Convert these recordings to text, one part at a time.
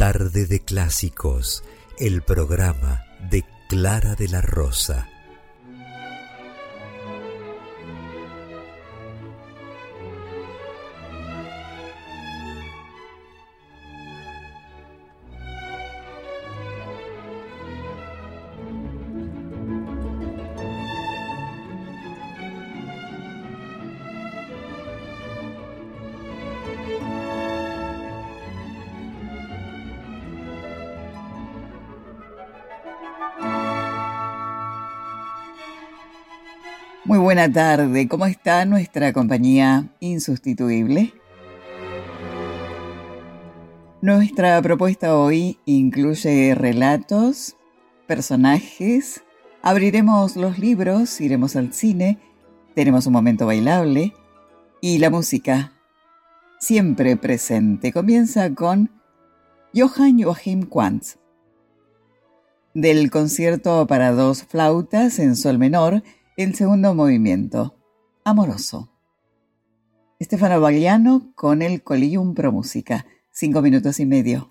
Tarde de Clásicos, el programa de Clara de la Rosa. Muy buena tarde, ¿cómo está nuestra compañía insustituible? Nuestra propuesta hoy incluye relatos, personajes, abriremos los libros, iremos al cine, tenemos un momento bailable y la música, siempre presente, comienza con Johann Joachim Quantz, del concierto para dos flautas en sol menor, el segundo movimiento, Amoroso. Stefano Bagliano con el Collegium Pro Musica, 5 minutos y medio.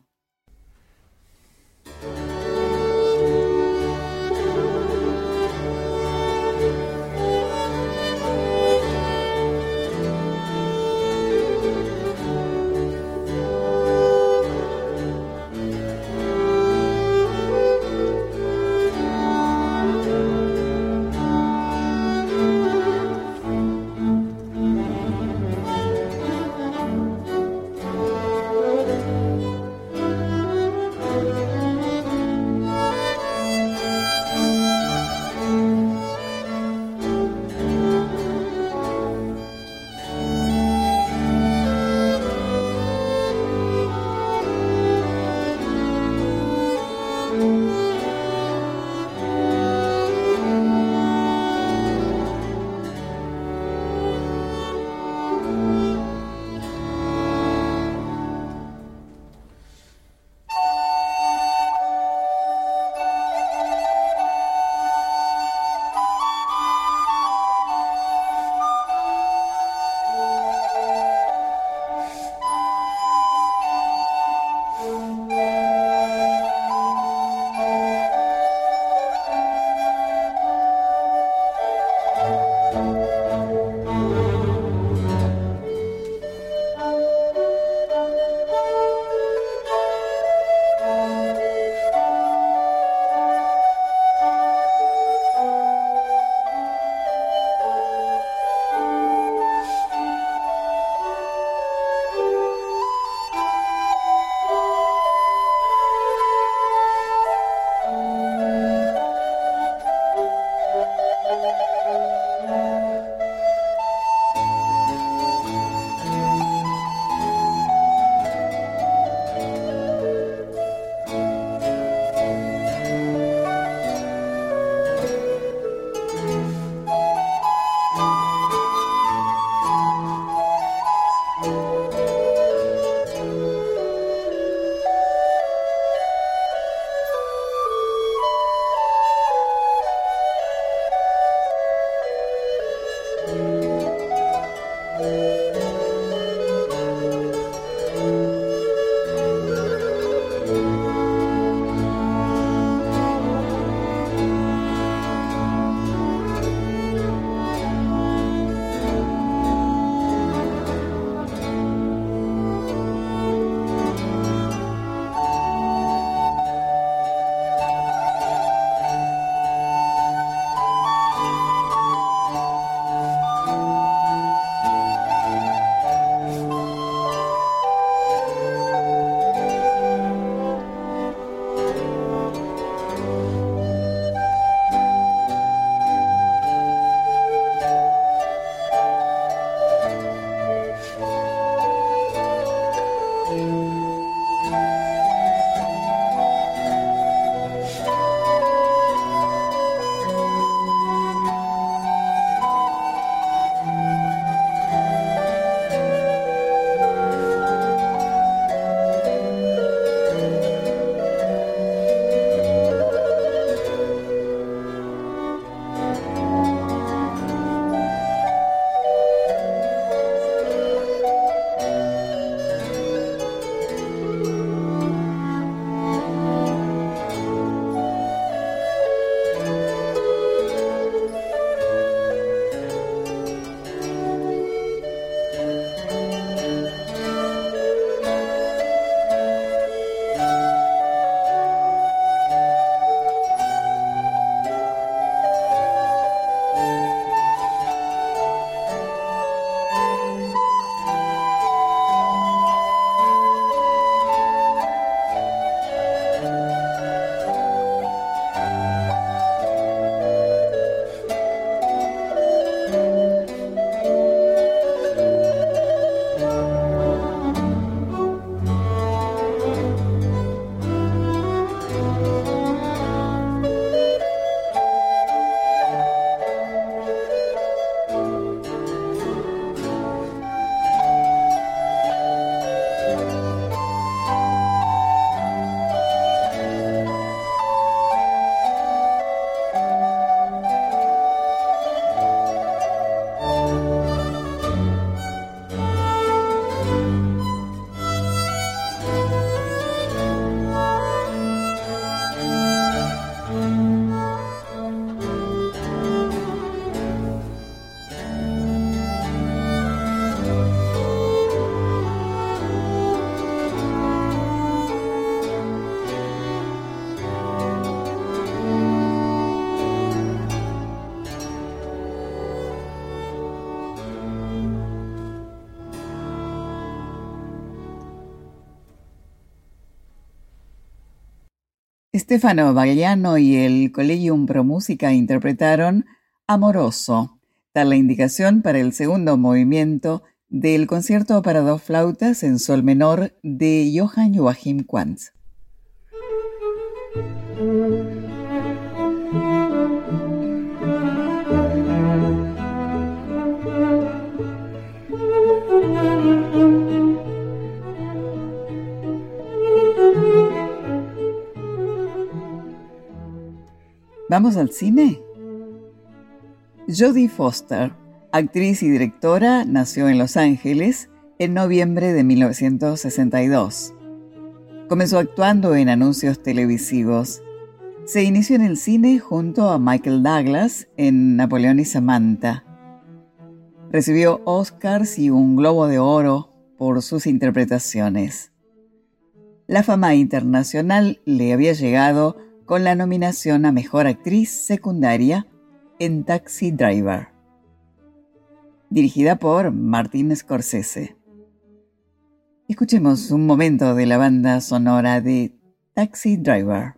Stefano Bagliano y el Collegium Pro Musica interpretaron Amoroso, tal la indicación para el segundo movimiento del concierto para dos flautas en sol menor de Johann Joachim Quantz. ¿Vamos al cine? Jodie Foster, actriz y directora, nació en Los Ángeles en noviembre de 1962. Comenzó actuando en anuncios televisivos. Se inició en el cine junto a Michael Douglas en Napoleón y Samantha. Recibió Oscars y un Globo de Oro por sus interpretaciones. La fama internacional le había llegado con la nominación a Mejor Actriz Secundaria en Taxi Driver, dirigida por Martin Scorsese. Escuchemos un momento de la banda sonora de Taxi Driver.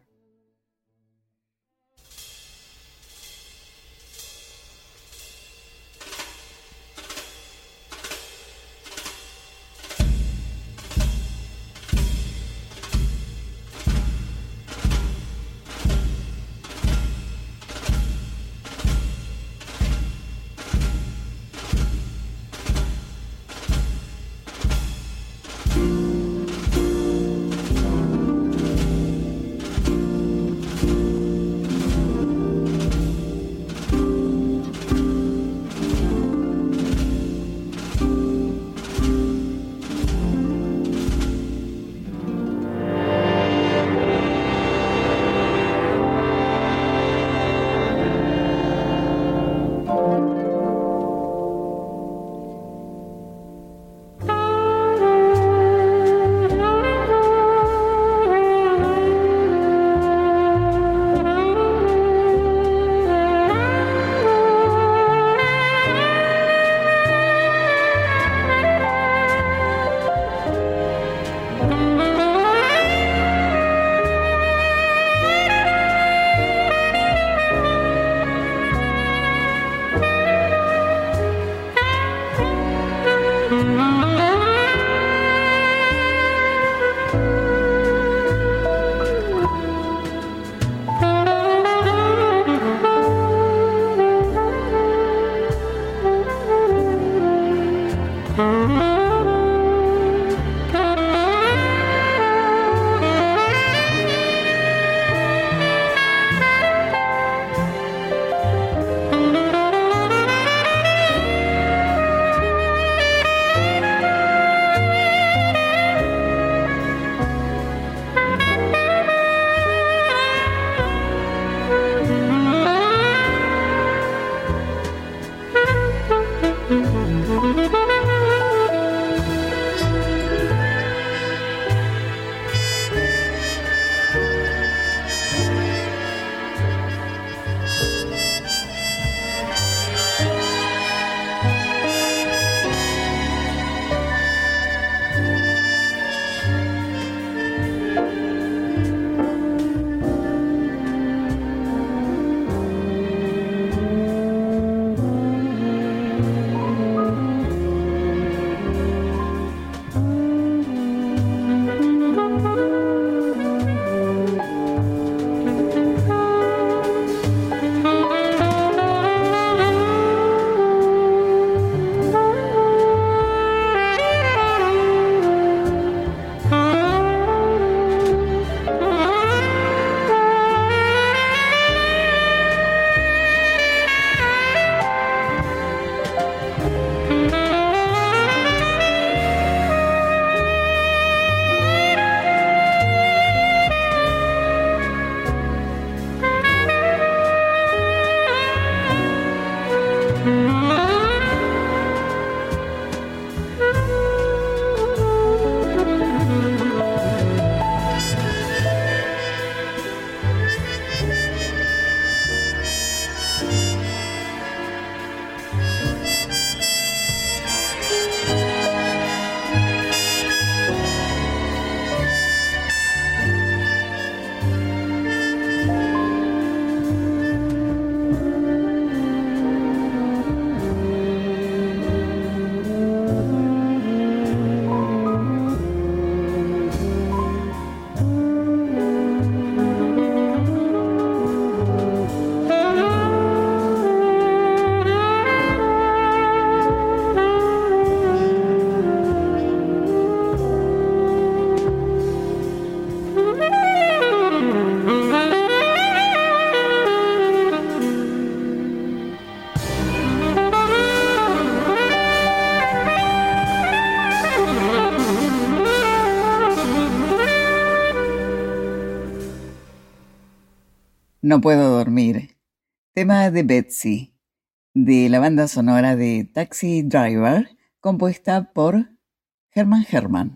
No puedo dormir. Tema de Betsy, de la banda sonora de Taxi Driver, compuesta por Hermann Herrmann.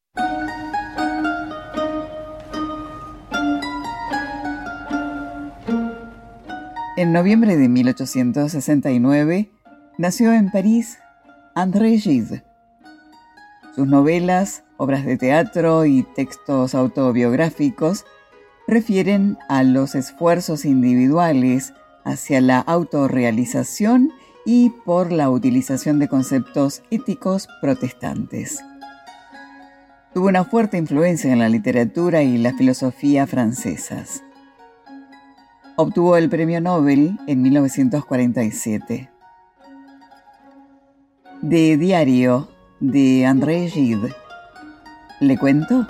En noviembre de 1869 nació en París André Gide. Sus novelas, obras de teatro y textos autobiográficos refieren a los esfuerzos individuales hacia la autorrealización y por la utilización de conceptos éticos protestantes. Tuvo una fuerte influencia en la literatura y la filosofía francesas. Obtuvo el Premio Nobel en 1947. De Diario de André Gide. ¿Le cuento?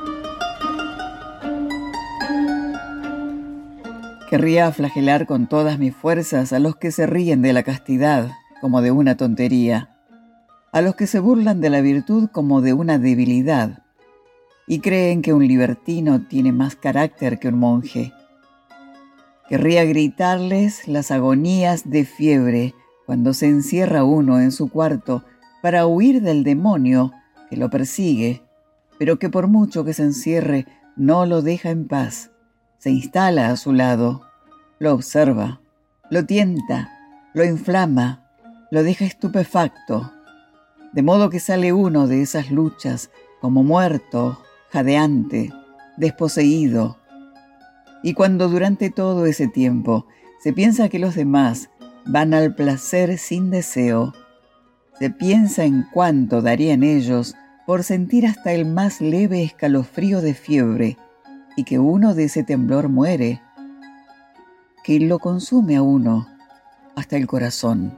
Querría flagelar con todas mis fuerzas a los que se ríen de la castidad como de una tontería, a los que se burlan de la virtud como de una debilidad y creen que un libertino tiene más carácter que un monje. Querría gritarles las agonías de fiebre cuando se encierra uno en su cuarto para huir del demonio que lo persigue, pero que por mucho que se encierre no lo deja en paz. Se instala a su lado, lo observa, lo tienta, lo inflama, lo deja estupefacto, de modo que sale uno de esas luchas como muerto, jadeante, desposeído. Y cuando durante todo ese tiempo se piensa que los demás van al placer sin deseo, se piensa en cuánto darían ellos por sentir hasta el más leve escalofrío de fiebre, y que uno de ese temblor muere, que lo consume a uno hasta el corazón.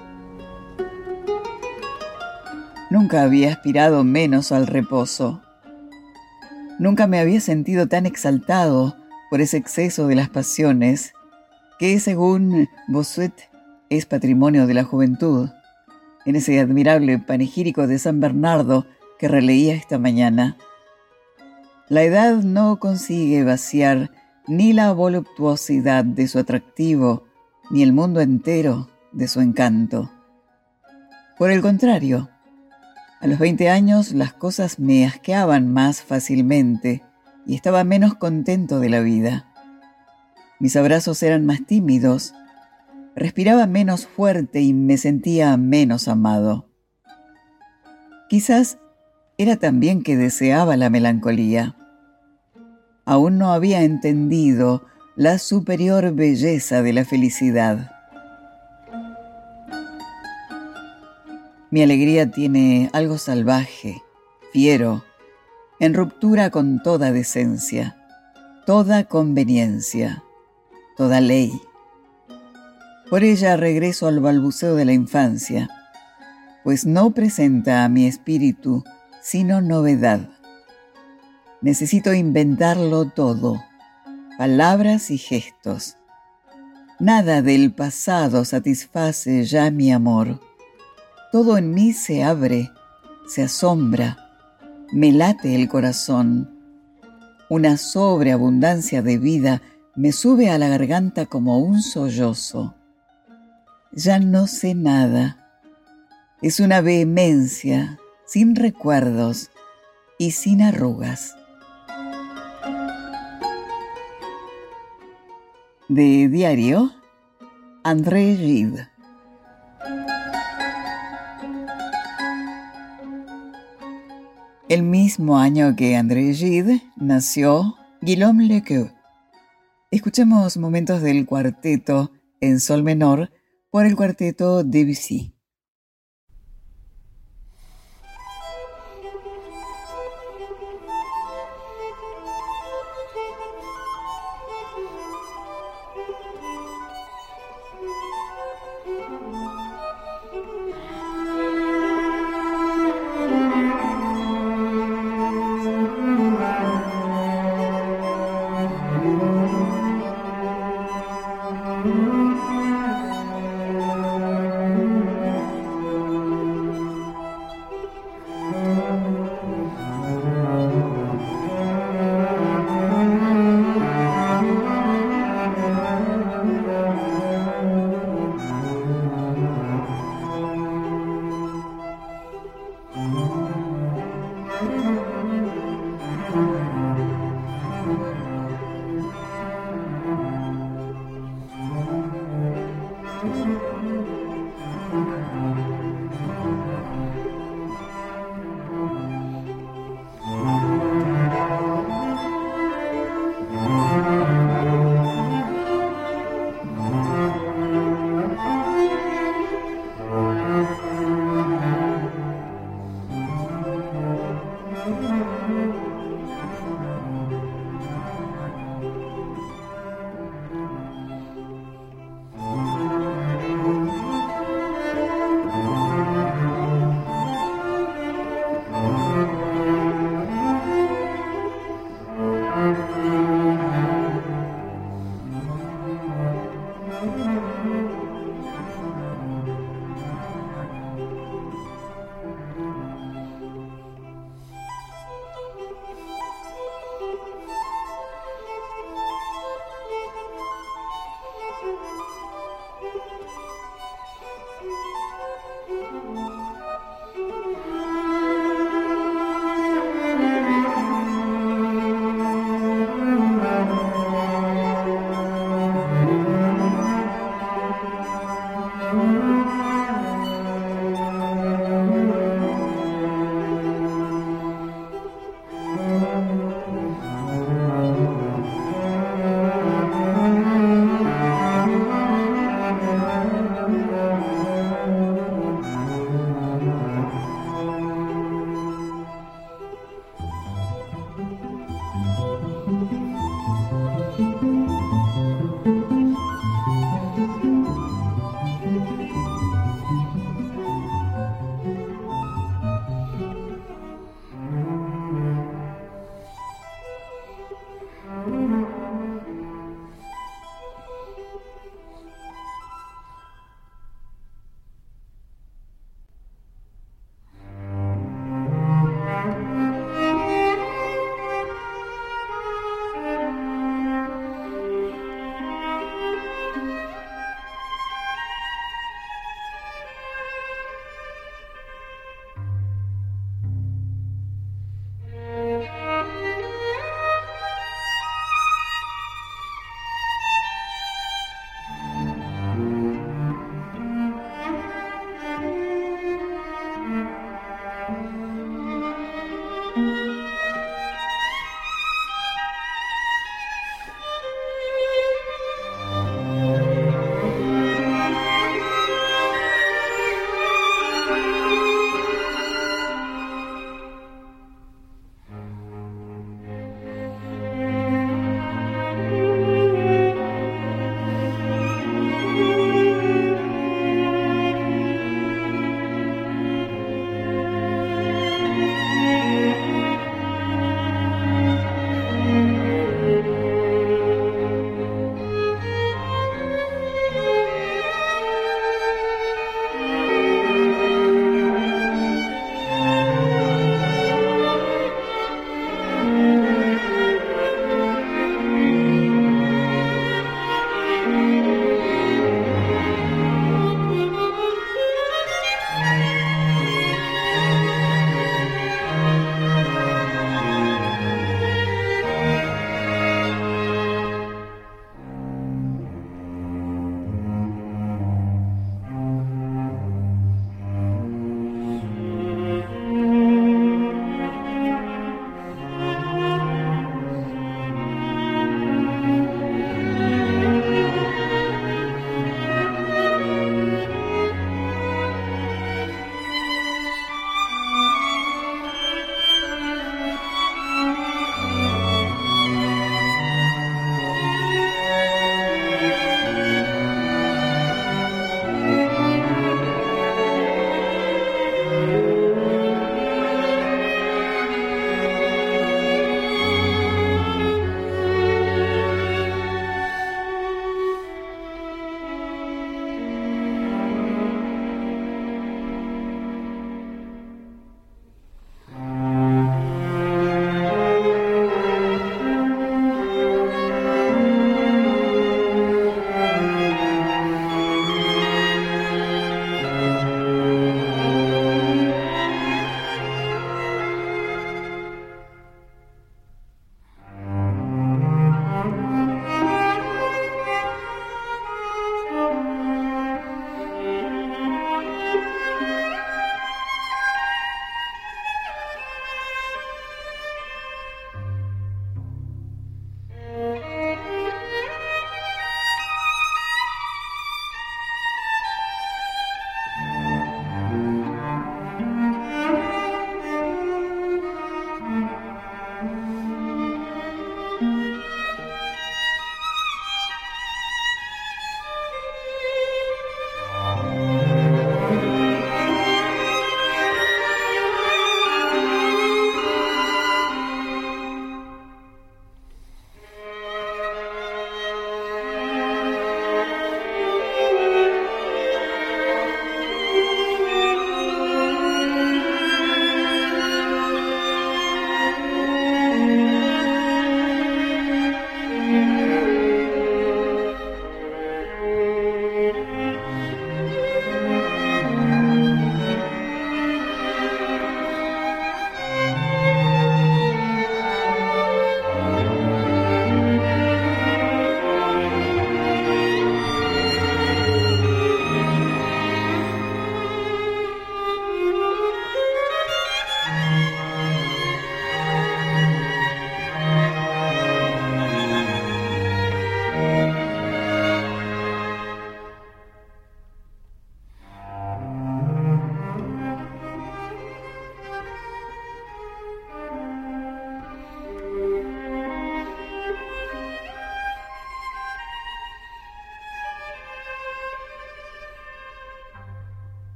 Nunca había aspirado menos al reposo. Nunca me había sentido tan exaltado por ese exceso de las pasiones, que según Bossuet es patrimonio de la juventud, en ese admirable panegírico de San Bernardo que releía esta mañana. La edad no consigue vaciar ni la voluptuosidad de su atractivo, ni el mundo entero de su encanto. Por el contrario, a los 20 años las cosas me asqueaban más fácilmente y estaba menos contento de la vida. Mis abrazos eran más tímidos, respiraba menos fuerte y me sentía menos amado. Quizás era también que deseaba la melancolía. Aún no había entendido la superior belleza de la felicidad. Mi alegría tiene algo salvaje, fiero, en ruptura con toda decencia, toda conveniencia, toda ley. Por ella regreso al balbuceo de la infancia, pues no presenta a mi espíritu sino novedad. Necesito inventarlo todo, palabras y gestos. Nada del pasado satisface ya mi amor. Todo en mí se abre, se asombra, me late el corazón. Una sobreabundancia de vida me sube a la garganta como un sollozo. Ya no sé nada. Es una vehemencia sin recuerdos y sin arrugas. De Diario, André Gide. El mismo año que André Gide nació Guillaume Lequeux. Escuchemos momentos del cuarteto en sol menor por el cuarteto Debussy.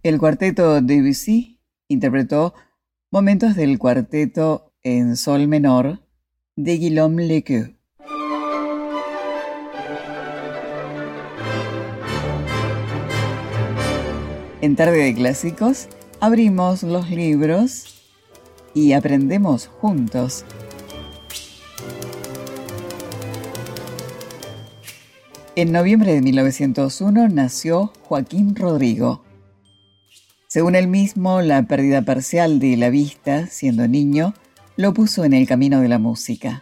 El cuarteto Debussy interpretó momentos del cuarteto en sol menor de Guillaume Lequeux. En Tarde de Clásicos abrimos los libros y aprendemos juntos. En noviembre de 1901 nació Joaquín Rodrigo. Según él mismo, la pérdida parcial de la vista, siendo niño, lo puso en el camino de la música.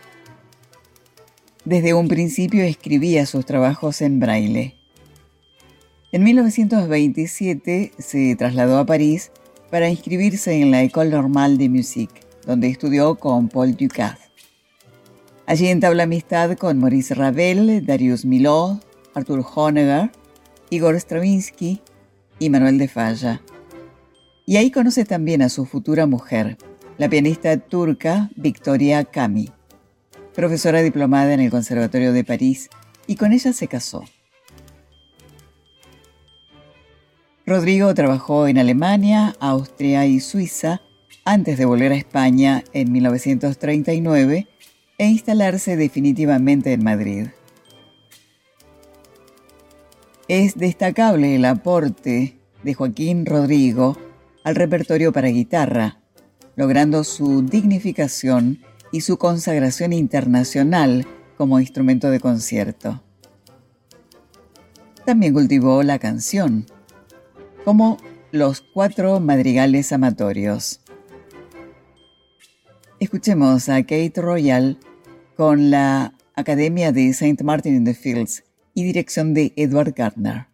Desde un principio escribía sus trabajos en braille. En 1927 se trasladó a París para inscribirse en la École Normale de Musique, donde estudió con Paul Dukas. Allí entabla amistad con Maurice Ravel, Darius Milhaud, Arthur Honegger, Igor Stravinsky y Manuel de Falla. Y ahí conoce también a su futura mujer, la pianista turca Victoria Kami, profesora diplomada en el Conservatorio de París, y con ella se casó. Rodrigo trabajó en Alemania, Austria y Suiza antes de volver a España en 1939 e instalarse definitivamente en Madrid. Es destacable el aporte de Joaquín Rodrigo al repertorio para guitarra, logrando su dignificación y su consagración internacional como instrumento de concierto. También cultivó la canción, como los 4 madrigales amatorios. Escuchemos a Kate Royal con la Academia de St. Martin in the Fields y dirección de Edward Gardner.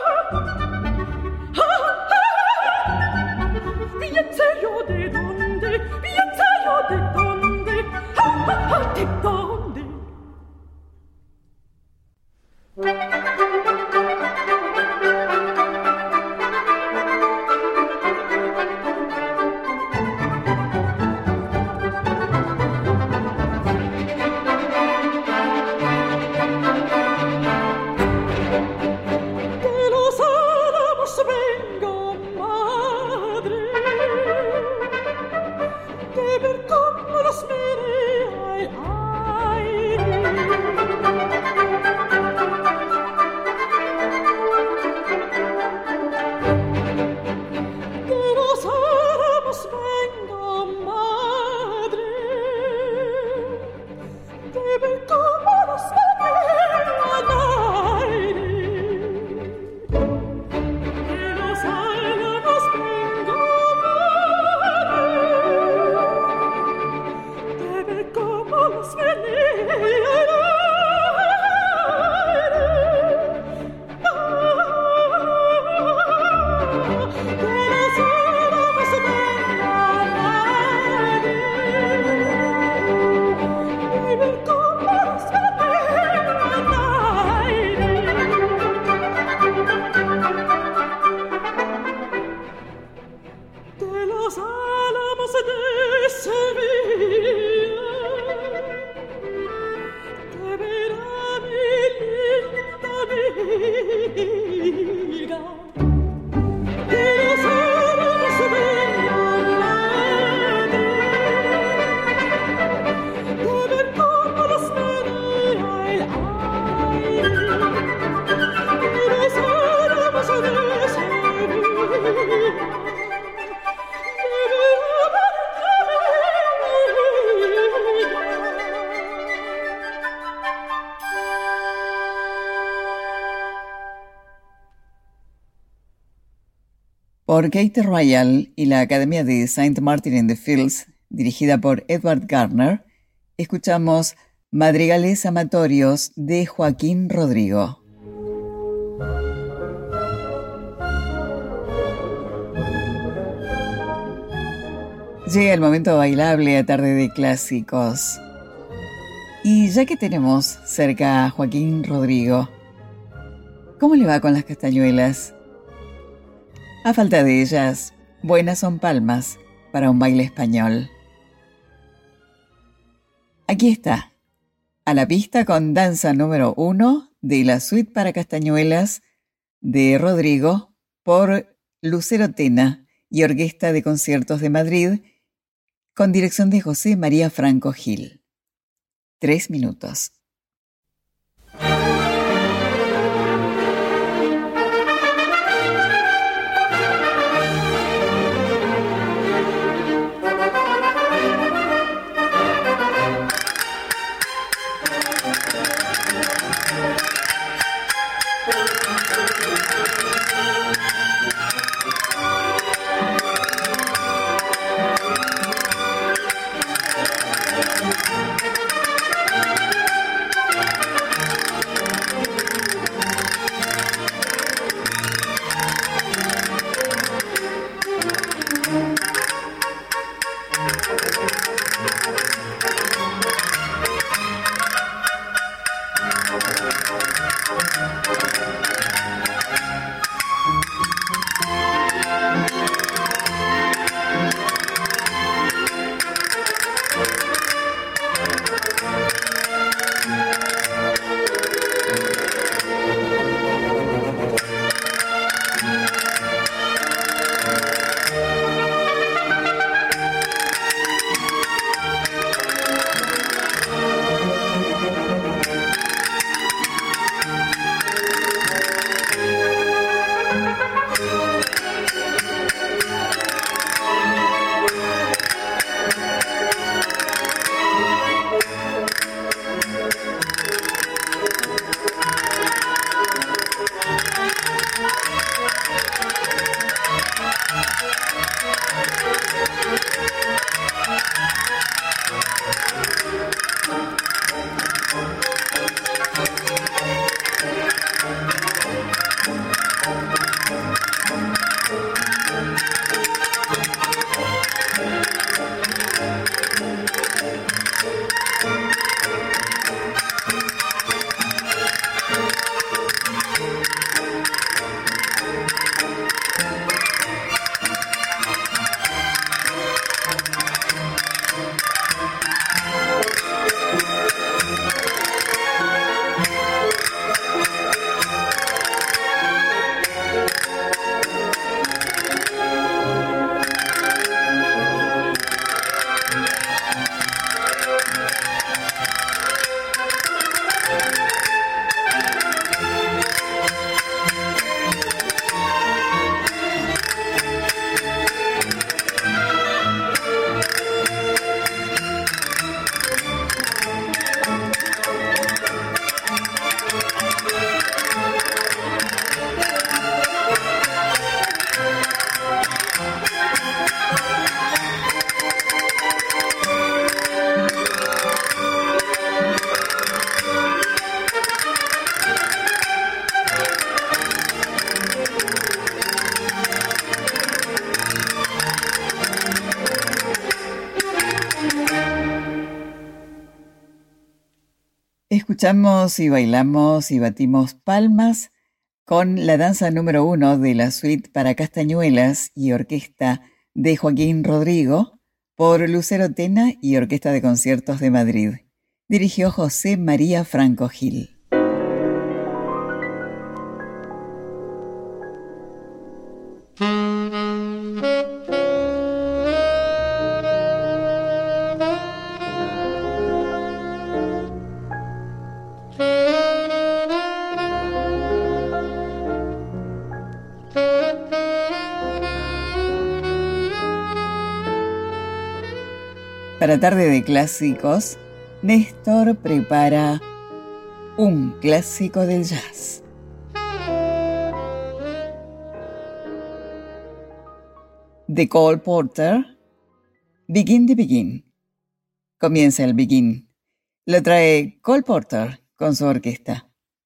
Piense yo de dónde Por Kate Royal y la Academia de St. Martin in the Fields, dirigida por Edward Garner, escuchamos Madrigales Amatorios de Joaquín Rodrigo. Llega el momento bailable a Tarde de Clásicos. Y ya que tenemos cerca a Joaquín Rodrigo, ¿cómo le va con las castañuelas? A falta de ellas, buenas son palmas para un baile español. Aquí está, a la pista con danza número 1 de la suite para castañuelas de Rodrigo por Lucero Tena y Orquesta de Conciertos de Madrid, con dirección de José María Franco Gil. 3 minutos. Escuchamos y bailamos y batimos palmas con la danza número 1 de la suite para castañuelas y orquesta de Joaquín Rodrigo, por Lucero Tena y Orquesta de Conciertos de Madrid. Dirigió José María Franco Gil. Para Tarde de Clásicos, Néstor prepara un clásico del jazz. De Cole Porter, Begin the Begin. Comienza el Begin. Lo trae Cole Porter con su orquesta.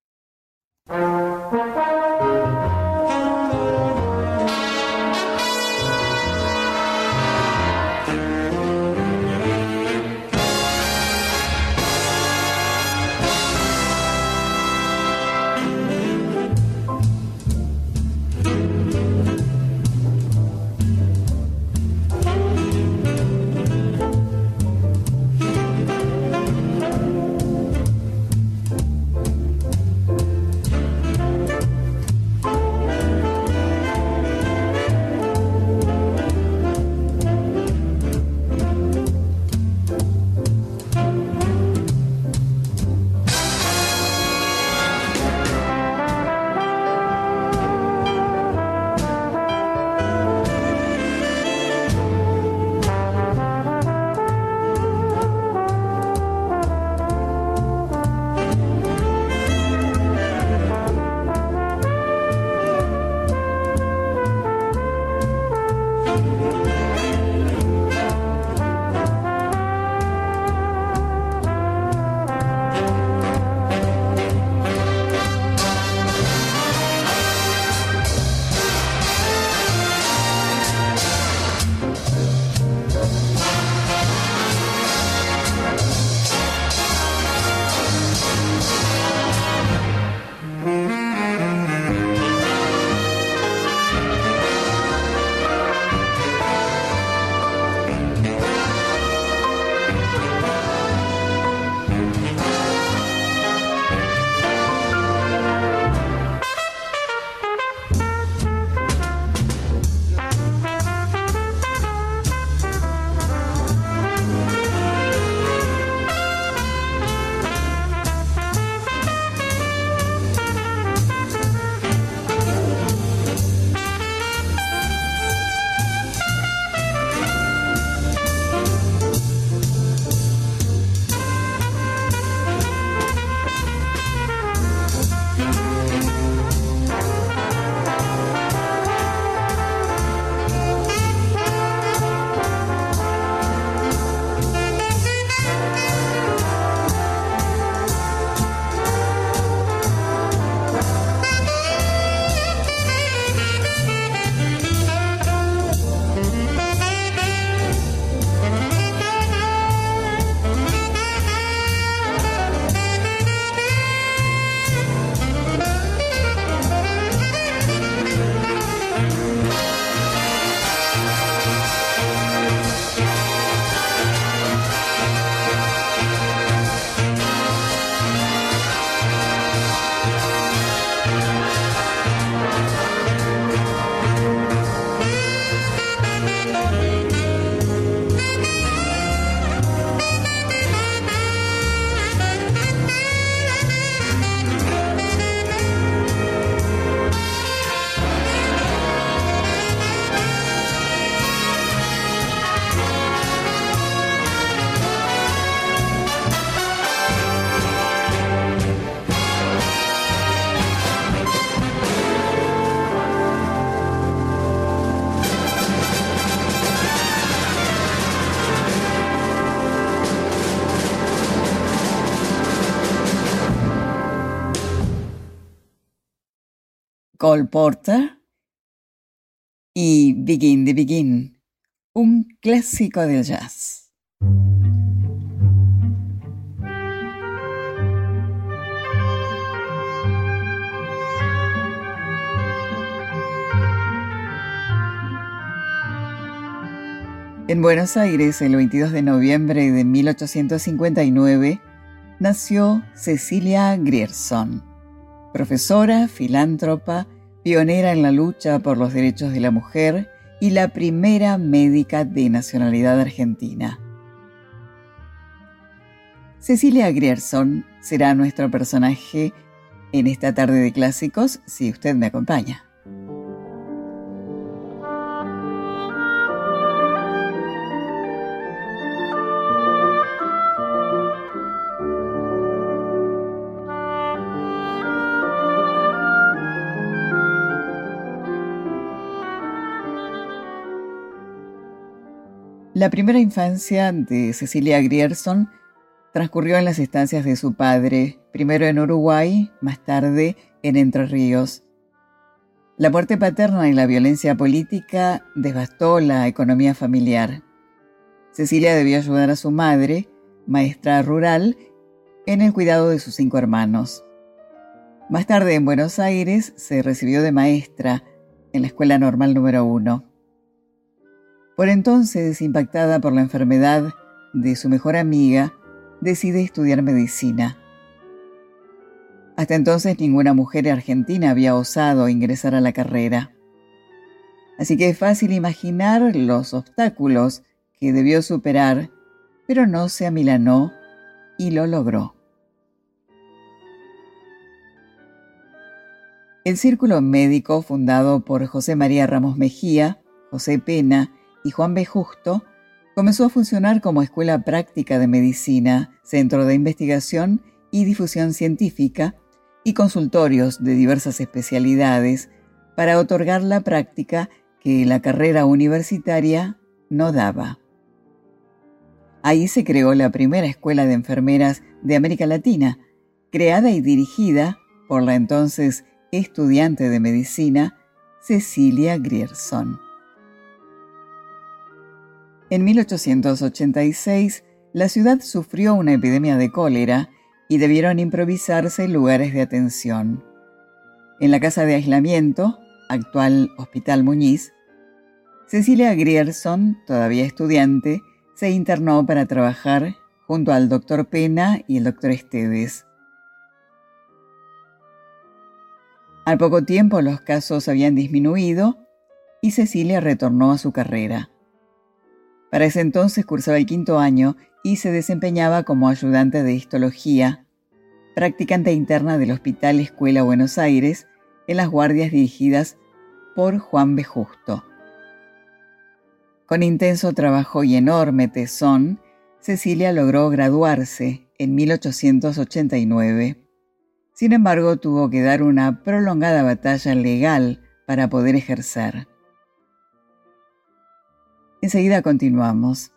Cole Porter y Begin the Begin, un clásico del jazz. En Buenos Aires, el 22 de noviembre de 1859, nació Cecilia Grierson, profesora, filántropa, pionera en la lucha por los derechos de la mujer y la primera médica de nacionalidad argentina. Cecilia Grierson será nuestro personaje en esta tarde de clásicos, si usted me acompaña. La primera infancia de Cecilia Grierson transcurrió en las estancias de su padre, primero en Uruguay, más tarde en Entre Ríos. La muerte paterna y la violencia política devastó la economía familiar. Cecilia debió ayudar a su madre, maestra rural, en el cuidado de sus 5 hermanos. Más tarde en Buenos Aires se recibió de maestra en la Escuela Normal número 1. Por entonces, impactada por la enfermedad de su mejor amiga, decide estudiar medicina. Hasta entonces ninguna mujer argentina había osado ingresar a la carrera. Así que es fácil imaginar los obstáculos que debió superar, pero no se amilanó y lo logró. El Círculo Médico, fundado por José María Ramos Mejía, José Pena y Juan B. Justo, comenzó a funcionar como escuela práctica de medicina, centro de investigación y difusión científica y consultorios de diversas especialidades para otorgar la práctica que la carrera universitaria no daba. Ahí se creó la primera escuela de enfermeras de América Latina, creada y dirigida por la entonces estudiante de medicina Cecilia Grierson. En 1886, la ciudad sufrió una epidemia de cólera y debieron improvisarse lugares de atención. En la casa de aislamiento, actual Hospital Muñiz, Cecilia Grierson, todavía estudiante, se internó para trabajar junto al doctor Pena y el doctor Esteves. Al poco tiempo los casos habían disminuido y Cecilia retornó a su carrera. Para ese entonces cursaba el 5º año y se desempeñaba como ayudante de histología, practicante interna del Hospital Escuela Buenos Aires, en las guardias dirigidas por Juan B. Justo. Con intenso trabajo y enorme tesón, Cecilia logró graduarse en 1889. Sin embargo, tuvo que dar una prolongada batalla legal para poder ejercer. Enseguida continuamos.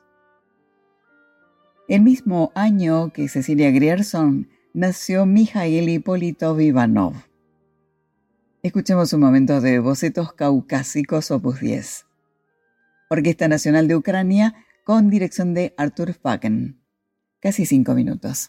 El mismo año que Cecilia Grierson nació Mijail Hipólito Ivanov. Escuchemos un momento de Bocetos Caucásicos Opus 10. Orquesta Nacional de Ucrania con dirección de Artur Fagen. Casi 5 minutos.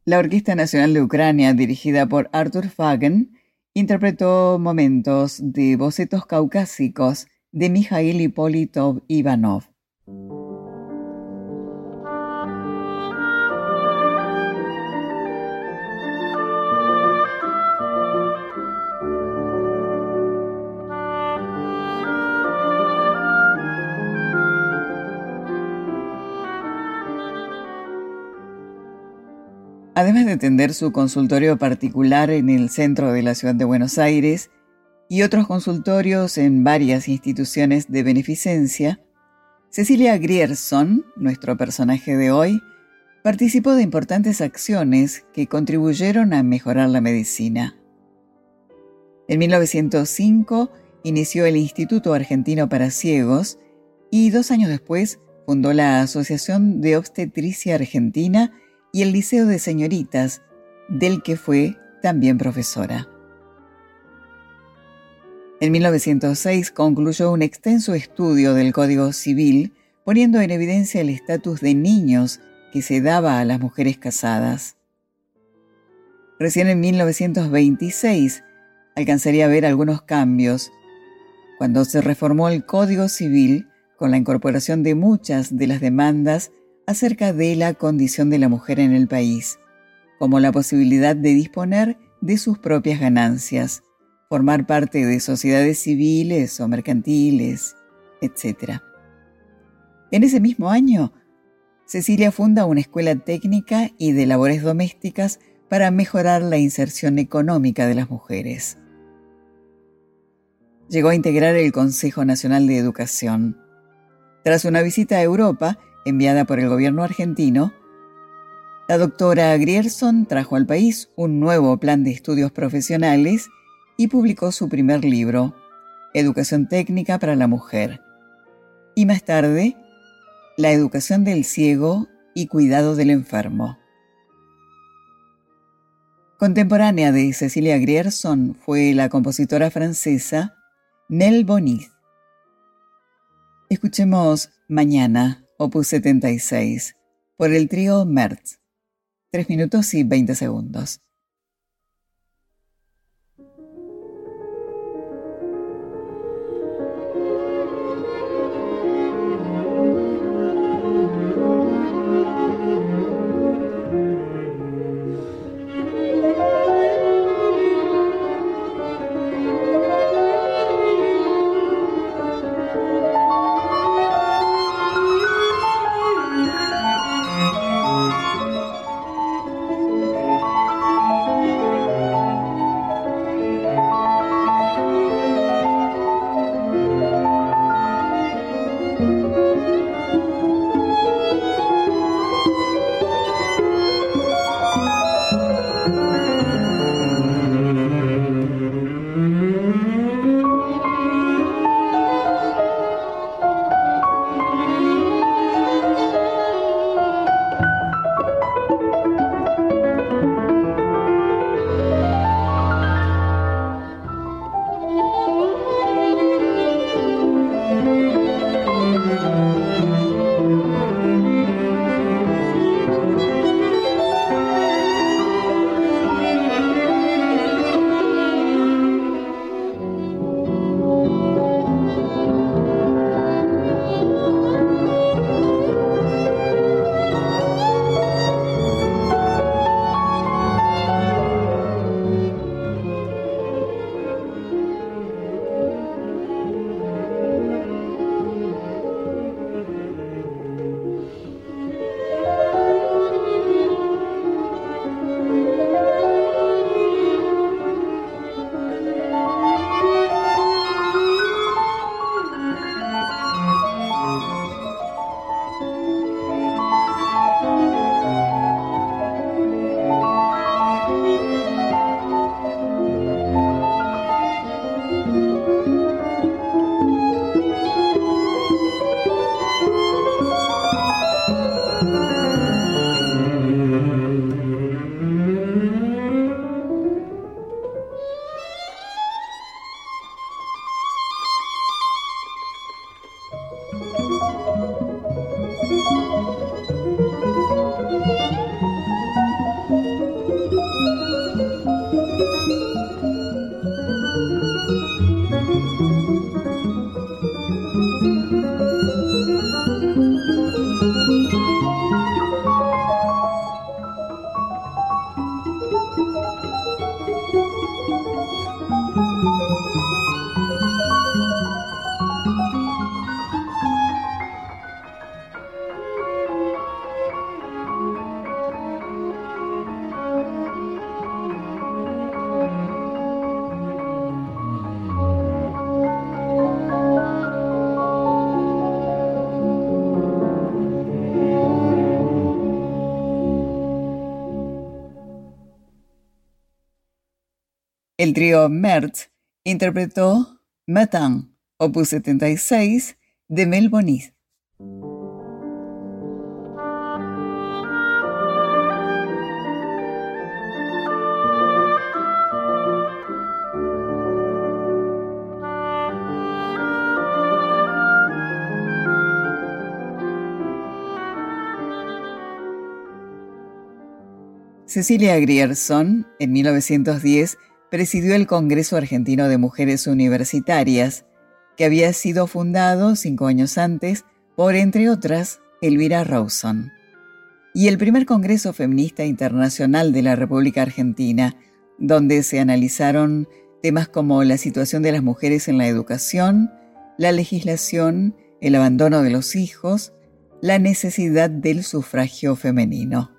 La Orquesta Nacional de Ucrania, dirigida por Artur Fagen, interpretó momentos de bocetos caucásicos de Mikhail Ippolitov Ivanov. Además de atender su consultorio particular en el centro de la ciudad de Buenos Aires y otros consultorios en varias instituciones de beneficencia, Cecilia Grierson, nuestro personaje de hoy, participó de importantes acciones que contribuyeron a mejorar la medicina. En 1905 inició el Instituto Argentino para Ciegos y 2 años después fundó la Asociación de Obstetricia Argentina y el Liceo de Señoritas, del que fue también profesora. En 1906 concluyó un extenso estudio del Código Civil, poniendo en evidencia el estatus de niños que se daba a las mujeres casadas. Recién en 1926 alcanzaría a ver algunos cambios, cuando se reformó el Código Civil con la incorporación de muchas de las demandas acerca de la condición de la mujer en el país, como la posibilidad de disponer de sus propias ganancias, formar parte de sociedades civiles o mercantiles, etc. En ese mismo año, Cecilia funda una escuela técnica y de labores domésticas para mejorar la inserción económica de las mujeres. Llegó a integrar el Consejo Nacional de Educación. Tras una visita a Europa, enviada por el gobierno argentino, la doctora Grierson trajo al país un nuevo plan de estudios profesionales y publicó su primer libro, Educación Técnica para la Mujer, y más tarde, La Educación del Ciego y Cuidado del Enfermo. Contemporánea de Cecilia Grierson fue la compositora francesa Nell Bonis. Escuchemos Mañana, Opus 76, por el trío Merz. 3 minutos y 20 segundos. El trío Mertz interpretó Matin, opus 76, de Mel Bonis. Cecilia Grierson, en 1910, presidió el Congreso Argentino de Mujeres Universitarias, que había sido fundado 5 años antes por, entre otras, Elvira Rawson. Y el primer Congreso Feminista Internacional de la República Argentina, donde se analizaron temas como la situación de las mujeres en la educación, la legislación, el abandono de los hijos, la necesidad del sufragio femenino.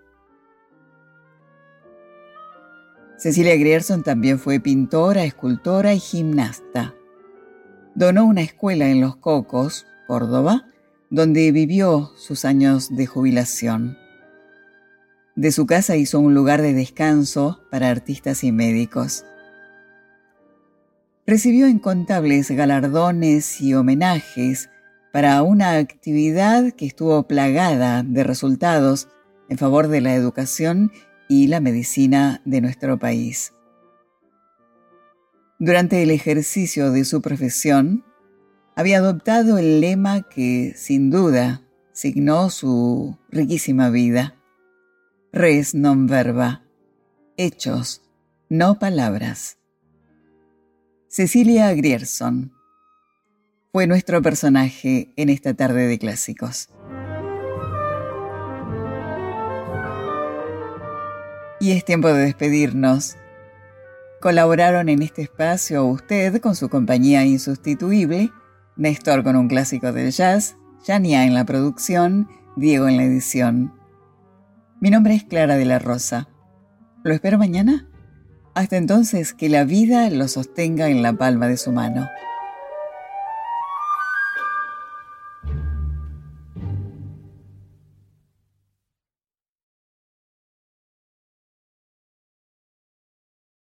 Cecilia Grierson también fue pintora, escultora y gimnasta. Donó una escuela en Los Cocos, Córdoba, donde vivió sus años de jubilación. De su casa hizo un lugar de descanso para artistas y médicos. Recibió incontables galardones y homenajes para una actividad que estuvo plagada de resultados en favor de la educación y la medicina de nuestro país. Durante el ejercicio de su profesión, había adoptado el lema que, sin duda, signó su riquísima vida: res non verba, hechos, no palabras. Cecilia Grierson fue nuestro personaje en esta tarde de clásicos. Y es tiempo de despedirnos. Colaboraron en este espacio usted con su compañía insustituible, Néstor con un clásico del jazz, Yania en la producción, Diego en la edición. Mi nombre es Clara de la Rosa. ¿Lo espero mañana? Hasta entonces, que la vida lo sostenga en la palma de su mano.